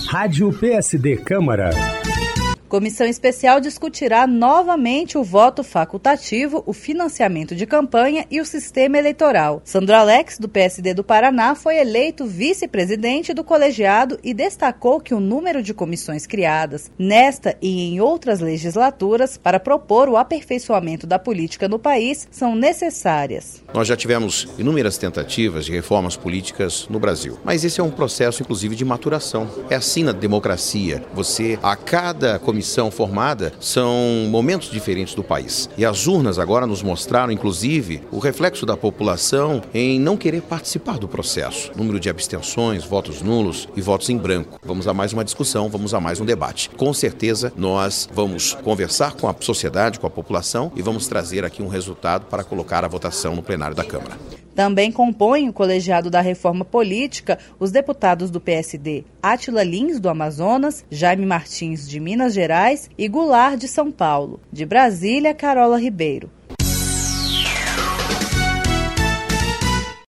Rádio PSD Câmara. Comissão especial discutirá novamente o voto facultativo, o financiamento de campanha e o sistema eleitoral. Sandro Alex, do PSD do Paraná, foi eleito vice-presidente do colegiado e destacou que o número de comissões criadas nesta e em outras legislaturas para propor o aperfeiçoamento da política no país são necessárias. Nós já tivemos inúmeras tentativas de reformas políticas no Brasil, mas esse é um processo, inclusive, de maturação. É assim na democracia. A cada comissão formada, são momentos diferentes do país. E as urnas agora nos mostraram, inclusive, o reflexo da população em não querer participar do processo. Número de abstenções, votos nulos e votos em branco. Vamos a mais uma discussão, vamos a mais um debate. Com certeza, nós vamos conversar com a sociedade, com a população e vamos trazer aqui um resultado para colocar a votação no plenário da Câmara. Também compõem o colegiado da reforma política os deputados do PSD Átila Lins, do Amazonas, Jaime Martins, de Minas Gerais e Goulart, de São Paulo. De Brasília, Carola Ribeiro.